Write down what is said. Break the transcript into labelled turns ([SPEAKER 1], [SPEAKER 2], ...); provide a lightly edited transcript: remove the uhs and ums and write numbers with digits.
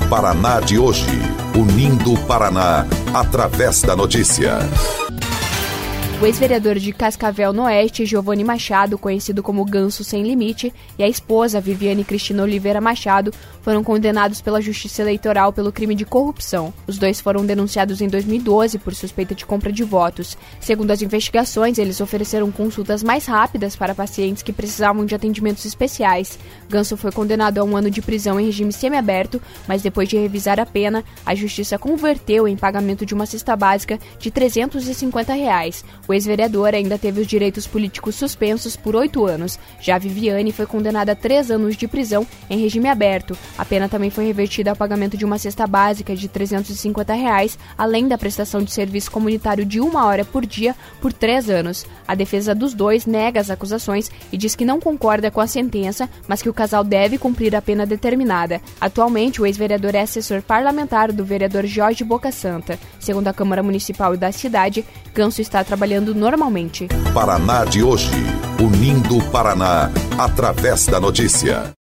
[SPEAKER 1] Paraná de hoje, unindo o Paraná através da notícia.
[SPEAKER 2] O ex-vereador de Cascavel no Oeste, Giovanni Machado, conhecido como Ganso Sem Limite, e a esposa, Viviane Cristina Oliveira Machado, foram condenados pela Justiça Eleitoral pelo crime de corrupção. Os dois foram denunciados em 2012 por suspeita de compra de votos. Segundo as investigações, eles ofereceram consultas mais rápidas para pacientes que precisavam de atendimentos especiais. Ganso foi condenado a 1 ano de prisão em regime semiaberto, mas depois de revisar a pena, a Justiça converteu em pagamento de uma cesta básica de R$ 350. O ex-vereador ainda teve os direitos políticos suspensos por 8 anos. Já Viviane foi condenada a 3 anos de prisão em regime aberto. A pena também foi revertida ao pagamento de uma cesta básica de R$ 350, além da prestação de serviço comunitário de 1 hora por dia por 3 anos. A defesa dos dois nega as acusações e diz que não concorda com a sentença, mas que o casal deve cumprir a pena determinada. Atualmente, o ex-vereador é assessor parlamentar do vereador Jorge Boca Santa. Segundo a Câmara Municipal da cidade, Ganso está trabalhando normalmente.
[SPEAKER 1] Paraná de hoje, unindo o Paraná através da notícia.